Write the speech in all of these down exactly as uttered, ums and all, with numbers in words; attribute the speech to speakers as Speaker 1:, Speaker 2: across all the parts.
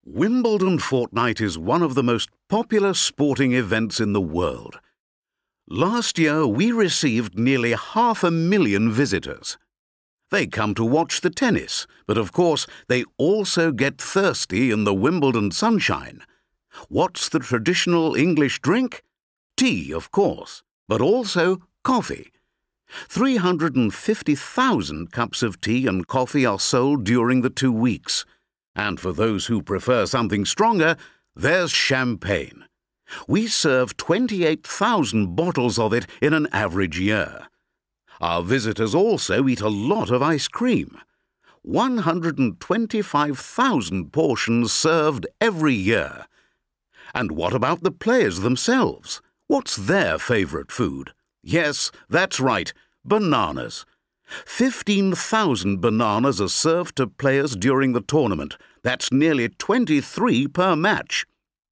Speaker 1: Wimbledon Fortnight is one of the most popular sporting events in the world. Last year, we received nearly half a million visitors. They come to watch the tennis, but of course, they also get thirsty in the Wimbledon sunshine. What's the traditional English drink? Tea, of course, but also coffee. three hundred fifty thousand cups of tea and coffee are sold during the two weeks. And for those who prefer something stronger, there's champagne. We serve twenty-eight thousand bottles of it in an average year. Our visitors also eat a lot of ice cream. one hundred twenty-five thousand portions served every year. And what about the players themselves? What's their favourite food? Yes, that's right, bananas. fifteen thousand bananas are served to players during the tournament. That's nearly twenty-three per match.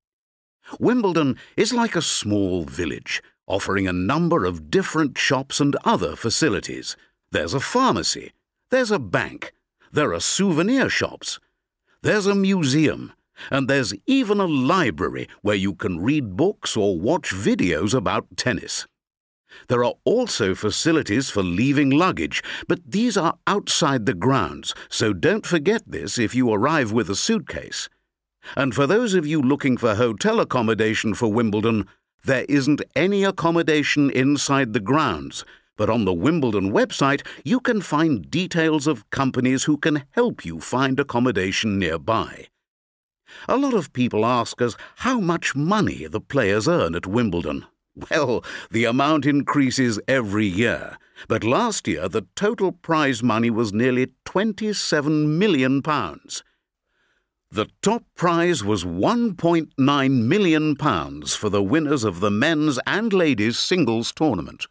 Speaker 1: Wimbledon is like a small village, offering a number of different shops and other facilities. There's a pharmacy, there's a bank, there are souvenir shops, there's a museum, and there's even a library where you can read books or watch videos about tennis. There are also facilities for leaving luggage, but these are outside the grounds, so don't forget this if you arrive with a suitcase. And for those of you looking for hotel accommodation for Wimbledon, there isn't any accommodation inside the grounds, but on the Wimbledon website you can find details of companies who can help you find accommodation nearby. A lot of people ask us how much money the players earn at Wimbledon. Well, the amount increases every year, but last year the total prize money was nearly twenty-seven million pounds. The top prize was one point nine million pounds for the winners of the men's and ladies' singles tournament.